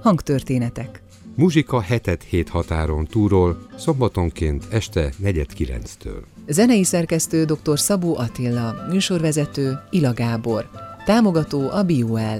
Hangtörténetek. Muzsika hetet hét határon túlról, szombatonként este 8:45-től. Zenei szerkesztő dr. Szabó Attila, műsorvezető Ila Gábor, támogató a BioL.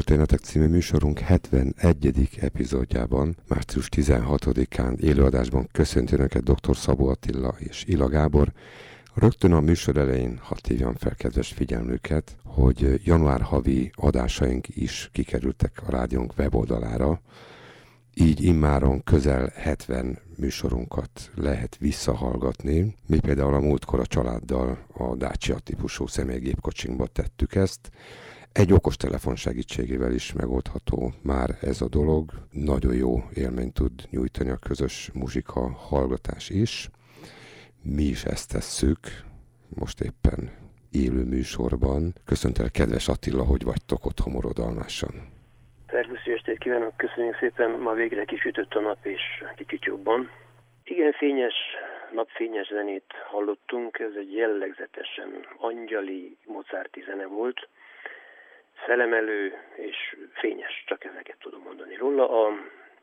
Történetek című műsorunk 71. epizódjában, március 16-án élőadásban köszönti Önöket dr. Szabó Attila és Ila Gábor. Rögtön a műsor elején hadd hívjam fel kedves figyelmüket, hogy január havi adásaink is kikerültek a rádiónk weboldalára, így immáron közel 70 műsorunkat lehet visszahallgatni. Mi például a múltkor a családdal a Dacia típusú személygépkocsinkba tettük ezt. Egy okostelefon segítségével is megoldható már ez a dolog. Nagyon jó élményt tud nyújtani a közös muzsika hallgatás is. Mi is ezt tesszük, most éppen élő műsorban. Köszöntelek, kedves Attila, hogy vagytok otthon Morodalmáson. Szervusz, jó estét kívánok, köszönjük szépen, ma végre kisütött a nap és kicsit jobban. Igen, fényes, napfényes zenét hallottunk, ez egy jellegzetesen angyali Mozarti zene volt. Felemelő és fényes, csak ezeket tudom mondani róla. A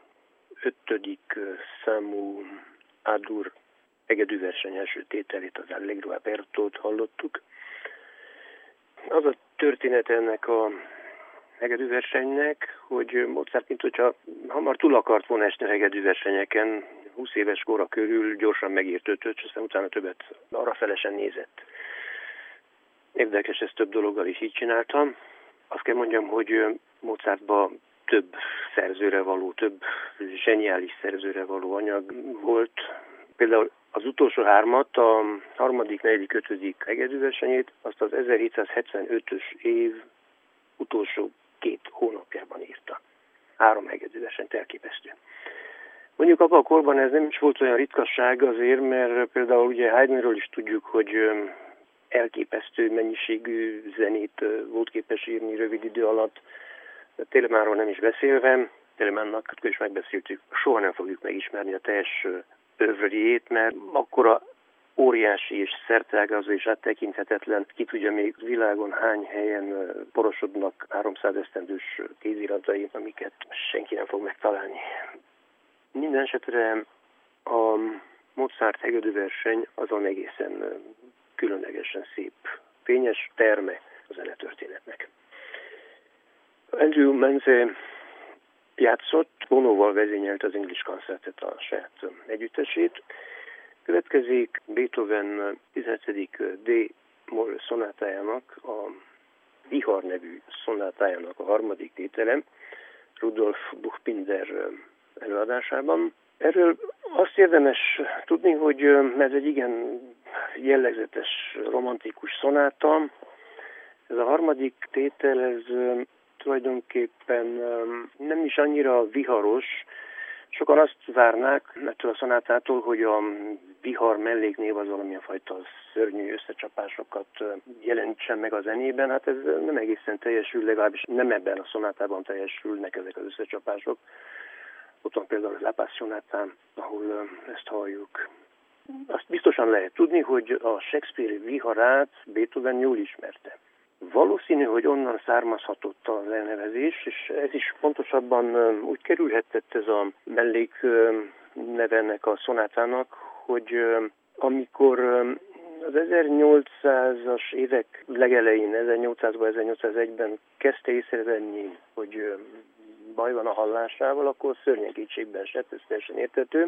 5. számú Adur egedűverseny első tételét, az Allegro Apertót hallottuk. Az a történet ennek a hegedűversenynek, hogy Mozart, mint hogyha hamar túl akart volna esni a hegedűversenyeken, 20 éves kora körül gyorsan megírt 5-öt, és aztán utána többet arra felesen nézett. Érdekes, ez több dologgal is így csináltam. Azt kell mondjam, hogy Mozartban több szerzőre való, több zseniális szerzőre való anyag volt. Például az utolsó 3-at, a 3., 4., 5. hegedűversenyét, azt az 1775-ös év utolsó 2 hónapjában írta. 3 hegedűversenyt, elképesztő. Mondjuk abban a korban ez nem is volt olyan ritkasság azért, mert például ugye Haydnről is tudjuk, hogy elképesztő mennyiségű zenét volt képes írni rövid idő alatt. Telemánról nem is beszélve, Telemánnak is megbeszéltük, soha nem fogjuk megismerni a teljes övriét, mert akkora óriási és szerteágazó és áttekinthetetlen, ki tudja még világon hány helyen porosodnak 300 esztendős kéziratai, amiket senki nem fog megtalálni. Minden esetre a Mozart hegedűverseny azon egészen különlegesen szép, fényes terme a zenetörténetnek. Andrew Menze játszott, Bonoval vezényelt az English Concertet, a saját együttesét. Következik Beethoven 17. D-moll szonátájának, a Vihar nevű szonátájának a 3. tétele, Rudolf Buchbinder előadásában. Erről azt érdemes tudni, hogy ez egy igen jellegzetes, romantikus szonáta. Ez a 3. tétel, ez tulajdonképpen nem is annyira viharos. Sokan azt várnák ettől a szonátától, hogy a vihar melléknév az valamilyen fajta szörnyű összecsapásokat jelentsen meg a zenében. Hát ez nem egészen teljesül, legalábbis nem ebben a szonátában teljesülnek ezek az összecsapások. Ott van például az La Passionatán, ahol ezt halljuk. Azt biztosan lehet tudni, hogy a Shakespeare viharát Beethoven jól ismerte. Valószínű, hogy onnan származhatott az elnevezés, és ez is pontosabban úgy kerülhetett ez a mellék neve ennek a szonátának, hogy amikor az 1800-as évek legelején, 1800-ban, 1801-ben kezdte észrevenni, hogy baj van a hallásával, akkor szörnyen kétségbe esett, ez teljesen érthető.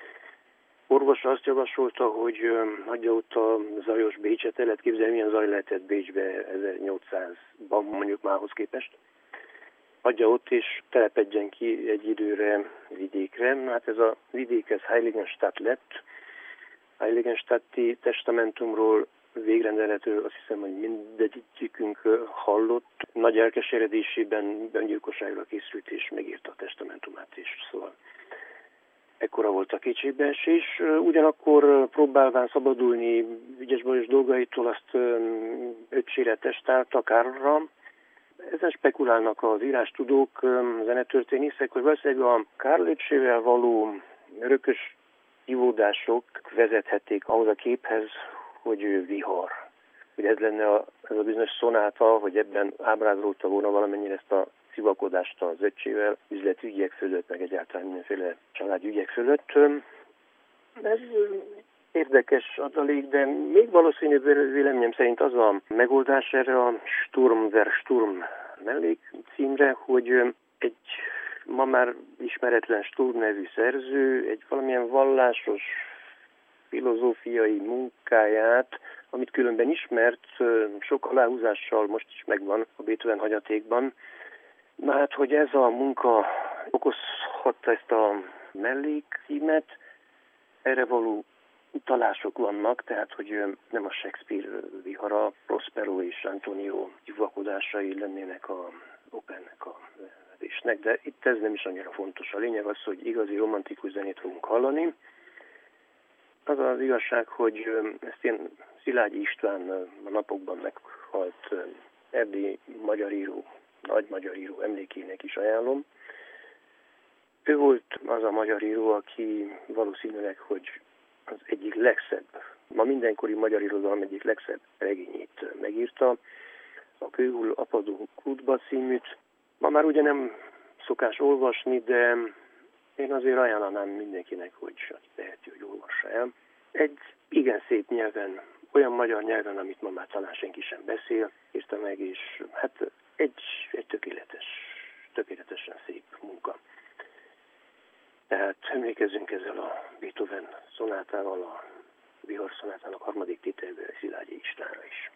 Orvos azt javasolta, hogy hagyja ott a zajos Bécset, el lehet képzelni, milyen zaj lehetett Bécsbe 1800-ban, mondjuk mához képest. Hagyja ott, és telepedjen ki egy időre vidékre. Hát ez a vidék, ez Heiligenstadt lett. Heiligenstadti testamentumról végrendeletről azt hiszem, hogy mindegyikünk hallott. Nagy elkeseredésében öngyilkosságra készült, és megírta a testamentumát is, szóval ekkora volt a kétségbeesés. Ugyanakkor próbálván szabadulni ügyes-bajos dolgaitól, azt öcsére testálta Kárlra. Ezen spekulálnak az írástudók, zenetörténészek, hogy valószínűleg a Kárl öcsével való örökös ivódások vezethették ahhoz a képhez, hogy ő vihar. Hogy ez lenne ez a bizonyos szonáta, hogy ebben ábrázolta volna valamennyire ezt a szivakodást az öccsével, üzletügyek fölött, meg egyáltalán mindenféle családügyek fölött. Ez érdekes adalék, de még valószínűbb véleményem szerint az a megoldás erre a Sturm der Sturm mellékcímre, hogy egy ma már ismeretlen Sturm nevű szerző egy valamilyen vallásos filozófiai munkáját, amit különben ismert, sok aláhúzással most is megvan a Beethoven hagyatékban. Na hát, hogy ez a munka okozhatta ezt a mellékcímet, erre való utalások vannak, tehát, hogy nem a Shakespeare vihara, Prospero és Antonio gyuvakodásai lennének a opernek a vezetésnek, de itt ez nem is annyira fontos. A lényeg az, hogy igazi romantikus zenét fogunk hallani. Az az igazság, hogy ezt én Szilágyi István a napokban meghalt erdélyi magyar író, nagy magyar író emlékének is ajánlom. Ő volt az a magyar író, aki valószínűleg, hogy az egyik legszebb, ma mindenkori magyar irodalom egyik legszebb regényét megírta, a Kőhull apadó kútba címűt. Ma már ugye nem szokás olvasni, de én azért ajánlanám mindenkinek, hogy aki teheti, hogy olvassa el. Egy igen szép nyelven, olyan magyar nyelven, amit ma már talán senki sem beszél, írta meg, és hát egy tökéletesen szép munka. Tehát emlékezzünk ezzel a Beethoven szonátával, a Vihar szonátának harmadik tételből, Szilágyi Istvánra is.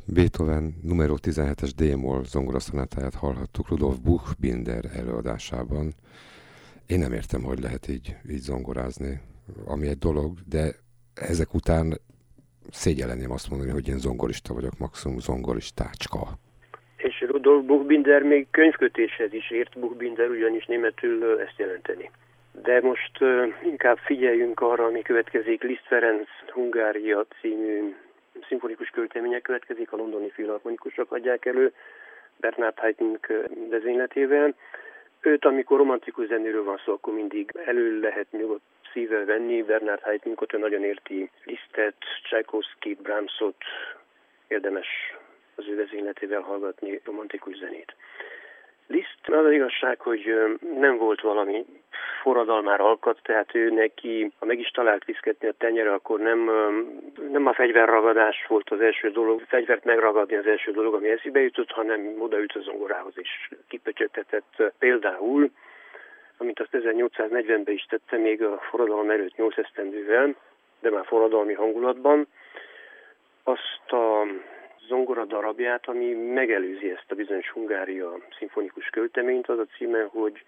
Beethoven numero 17-es D-moll zongoraszonátáját hallhattuk Rudolf Buchbinder előadásában. Én nem értem, hogy lehet így zongorázni, ami egy dolog, de ezek után szégyelleném azt mondani, hogy én zongorista vagyok, maximum zongoristácska. És Rudolf Buchbinder még könyvkötéshez is ért, Buchbinder ugyanis németül ezt jelenteni. De most inkább figyeljünk arra, ami következik. Liszt Ferenc Hungária című szimfonikus költeménye következik, a londoni filharmonikusok adják elő, Bernard Haitink vezényletével. Őt, amikor romantikus zenéről van szó, akkor mindig elő lehet nyugodt szívvel venni. Bernard Haitinkot ő nagyon érti, Lisztet, Tchaikovszkit, Brahmsot, érdemes az ő vezényletével hallgatni romantikus zenét. Liszt, az az igazság, hogy nem volt valami forradalmára alkat, tehát ő neki, ha meg is talált viszketni a tenyere, akkor nem a fegyverragadás volt az első dolog, fegyvert megragadni az első dolog, ami eszébe jutott, hanem odaült a zongorához és kipöcsögtetett például, amit azt 1840-ben is tette, még a forradalom előtt 8 esztendővel, de már forradalmi hangulatban, azt a zongora darabját, ami megelőzi ezt a bizonyos Hungária szimfonikus költeményt, az a címe, hogy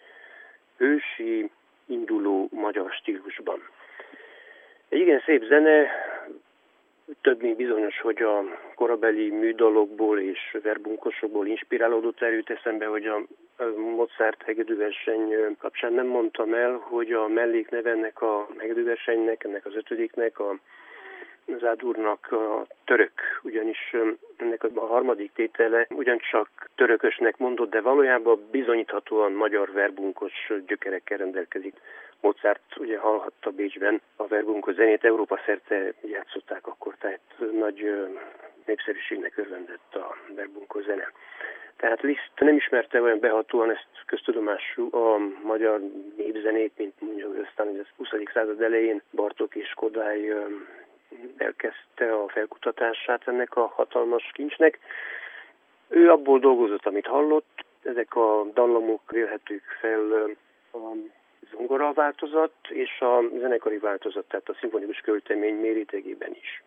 Ősi induló magyar stílusban. Egy igen szép zene, több mint bizonyos, hogy a korabeli műdalokból és verbunkosokból inspirálódott, erőt eszembe, hogy a Mozart hegedűverseny kapcsán nem mondtam el, hogy a mellékneve ennek a hegedűversenynek, ennek az 5-nek, az Ádurnak a török, ugyanis ennek a harmadik tétele ugyancsak törökösnek mondott, de valójában bizonyíthatóan magyar verbunkos gyökerekkel rendelkezik. Mozart ugye hallhatta Bécsben a verbunkos zenét, Európa szerte játszották akkor, tehát nagy népszerűségnek örvendett a verbunkos zene. Tehát Liszt nem ismerte olyan behatóan ezt köztudomású a magyar népzenét, mint mondjuk aztán a 20. század elején Bartók és Kodály elkezdte a felkutatását ennek a hatalmas kincsnek. Ő abból dolgozott, amit hallott, ezek a dallamok vélhetők fel a zongora változat és a zenekari változat, tehát a szimfonikus költemény mérétegében is.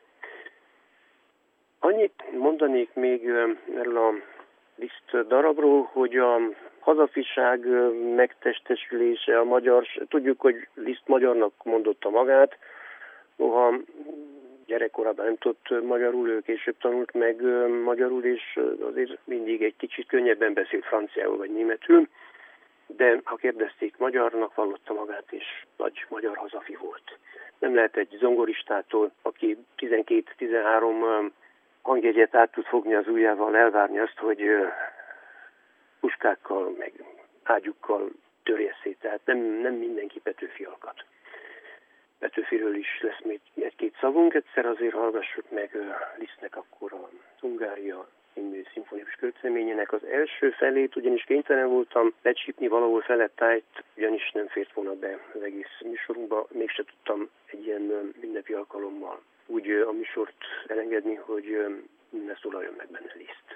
Annyit mondanék még erről a Liszt darabról, hogy a hazafiság megtestesülése, a magyar, tudjuk, hogy Liszt magyarnak mondotta magát, noha gyerekkorában nem tudott magyarul, ő később tanult meg magyarul, és azért mindig egy kicsit könnyebben beszélt franciául vagy németül, de ha kérdezték, magyarnak vallotta magát, és nagy magyar hazafi volt. Nem lehet egy zongoristától, aki 12-13 hangjegyet át tud fogni az ujjával, elvárni azt, hogy puskákkal, meg ágyukkal törje szét. Tehát nem mindenki Petőfi alkat. Petőfiről is lesz még egy-két szavunk, egyszer azért hallgassuk meg Lisztnek akkor a Hungária című szimfonikus költeményének az első felét, ugyanis kénytelen voltam lecsípni valahol felettájt, ugyanis nem fért volna be az egész műsorunkba, mégse tudtam egy ilyen ünnepi alkalommal úgy a műsort elengedni, hogy ne szólaljon meg benne Liszt.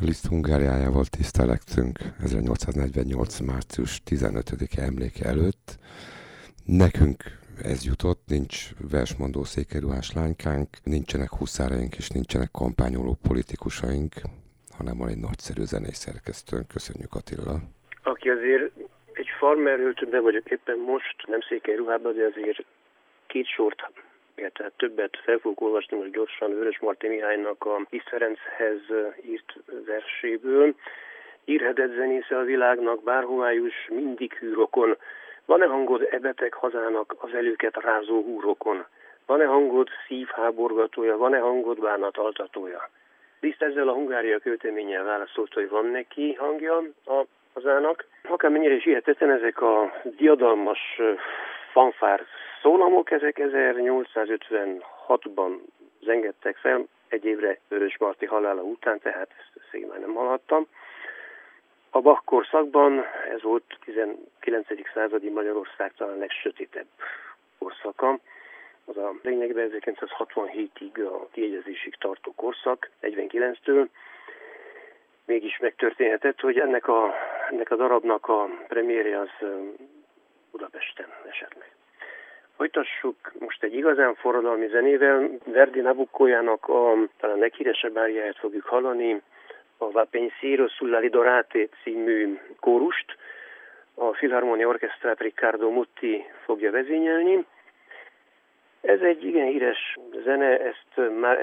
Liszt Hungáriájával tisztelektünk 1848. március 15-e emléke előtt. Nekünk ez jutott, nincs versmondó székelyruhás lánykánk, nincsenek huszáraink és nincsenek kampányoló politikusaink, hanem van egy nagyszerű zenei szerkesztőnk. Köszönjük, Attila. Aki azért egy farmeröltőben vagyok éppen most, nem székelyruhában, de azért két sort, tehát többet fel fogok olvasni most gyorsan Vörösmarty Mihálynak a Liszt Ferenchez írt verséből. Hírhedett zenésze a világnak, bárhová juss, mindig hűrokon. Van-e hangod beteg hazának az előket rázó húrokon? Van-e hangod szívháborgatója, van-e hangod bánataltatója? Liszt ezzel a Hungária költeménnyel válaszolt, hogy van neki hangja a hazának. Akármennyire is hihetetlen, ezek a diadalmas fanfár szólamok, ezek 1856-ban zengettek fel, egy évre Vörösmarty halála után, tehát ezt én már nem hallhattam. A Bach korszakban ez volt 19. századi Magyarország talán legsötétebb korszaka. Az a lényegben 1967-ig a kiegyezésig tartó korszak, 49-től. Mégis megtörténhetett, hogy ennek a darabnak a premiérje az Budapesten esett meg. Folytassuk most egy igazán forradalmi zenével. Verdi Nabuccójának talán leghíresebb áriáját fogjuk hallani, a Va pensiero sulla Lidorate című kórust. A Philharmonia Orchestrát Riccardo Muti fogja vezényelni. Ez egy igen híres zene, ezt már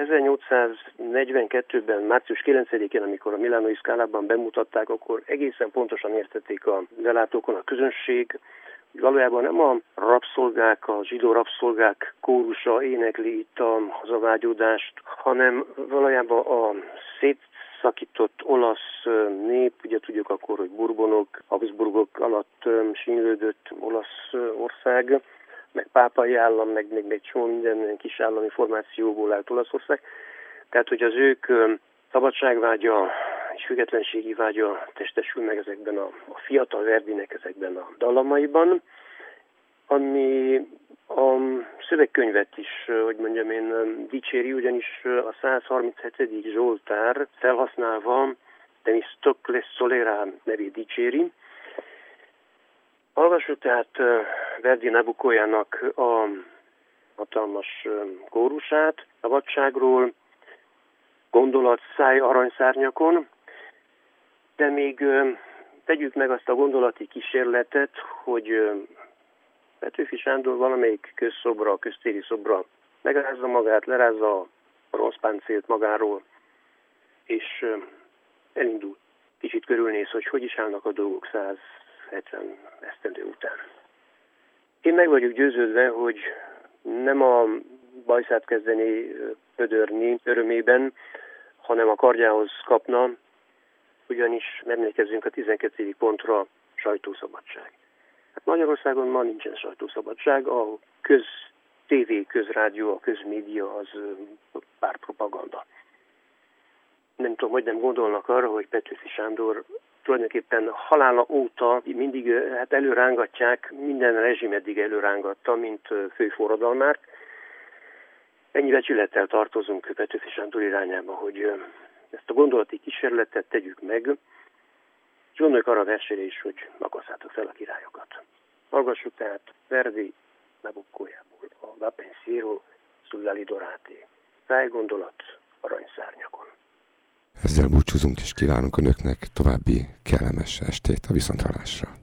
1842-ben, március 9-én, amikor a Milánói Scalában bemutatták, akkor egészen pontosan értették a lelátókon a közönség, hogy valójában nem a rabszolgák, a zsidó rabszolgák kórusa énekli itt a hazavágyódást, hanem valójában a szétszakított olasz nép, ugye tudjuk akkor, hogy Bourbonok, Habsburgok alatt sínylődött olasz ország, meg pápai állam, meg még csomó minden kis állami formációból állt Olaszország. Tehát, hogy az ők szabadságvágya és függetlenségi vágya testesül meg ezekben a fiatal Verdinek ezekben a dallamaiban, ami a szövegkönyvet is, hogy mondjam én, dicséri, ugyanis a 137. Zsoltár felhasználva Temistokles Szolera nevét dicséri. Hallgassuk tehát Verdi Nabuccójának a hatalmas kórusát, szabadságról, gondolat száj aranyszárnyakon, de még tegyük meg azt a gondolati kísérletet, hogy Petőfi Sándor valamelyik közszobra, köztéri szobra megrázza magát, lerázza a bronzpáncélt magáról, és elindul. Kicsit körülnéz, hogy is állnak a dolgok 170 esztendő után. Én meg vagyok győződve, hogy nem a bajszát kezdeni pödörni örömében, hanem a kardjához kapna, ugyanis emlékezzünk a 12. pontra, sajtószabadság. Hát Magyarországon ma nincsen sajtószabadság, a köztévé, közrádió, a közmédia az pártpropaganda. Nem tudom, hogy nem gondolnak arra, hogy Petőfi Sándor tulajdonképpen halála óta mindig előrángatják, minden rezsim eddig előrángatta, mint főforradalmát. Ennyi becsülettel tartozunk Petőfi Sándor irányába, hogy ezt a gondolati kísérletet tegyük meg, és gondoljuk arra a versére is, hogy akasszátok fel a királyokat. Hallgassuk tehát Verdi Nabuccójából a Va pensiero sulla Lidorate, szájgondolat aranyszárnyakon. Ezzel búcsúzunk és kívánunk önöknek további kellemes estét, a viszonthallásra.